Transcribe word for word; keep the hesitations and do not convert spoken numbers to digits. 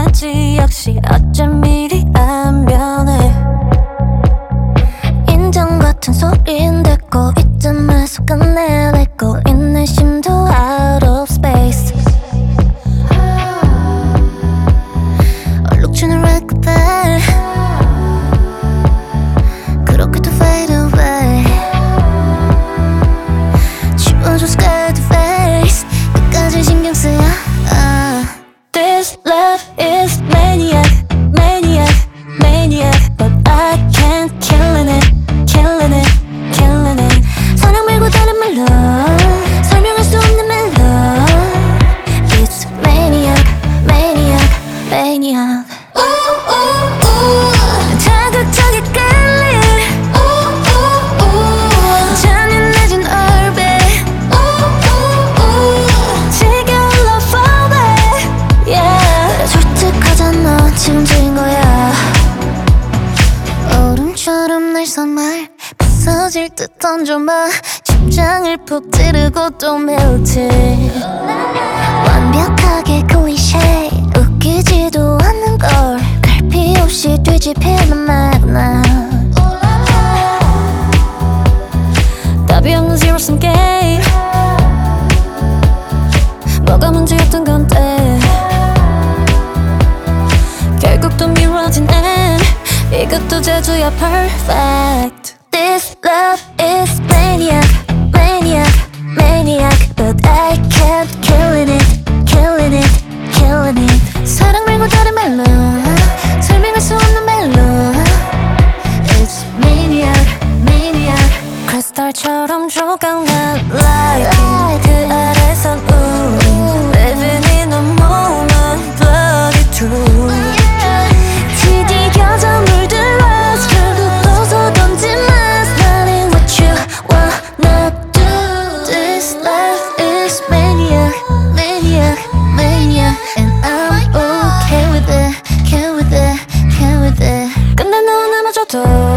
건지 역시 어쩜 미리 안 변해. 인정 같은 소린 됐고 이쯤에서 끝내고 있는 심도 out of space. 얼룩주는 red carpet 그렇게도 fade away. 지워줘 scared face 끝까지 신경 쓰여. uh. This love is maniac, maniac, maniac, but I can't killing it, killing it, killing it. 사랑 말고 다른 말로 설명할 수 없는 멜로. It's maniac, maniac, maniac. Ooh, ooh, ooh. 자극적이 끌림. Ooh, ooh, ooh. 잔인해진 얼빛. Ooh, ooh, ooh. 지겨운 love phobic. Yeah. 솔직하잖아, 지금 지인 거야. 얼음처럼 날 선말 부서질 듯 던져봐. 심장을 푹 찌르고 또 melty. 완벽하게 클리셰 웃기지도 않는 걸 갈피 없이 뒤집히는 말나. 답이 없는 zero sum game. 뭐가 문제였던 건데 결국 또 미뤄진 end. 이것도 재주야 perfect. This love is maniac, maniac, maniac, but I can't killing it, killing it, killing it. 사랑 말고 다른 말로 설명할 수 없는 말로. It's maniac, maniac. 크리스탈처럼 조각난 light. 그 아래선 우린 living in a moment, bloody true. 지디겨져 물들어 결국 떠서 던진 last night. What you wanna do? This life is maniac, maniac, maniac, and I'm okay with it, okay with it, okay with it. 근데 너 남아줘도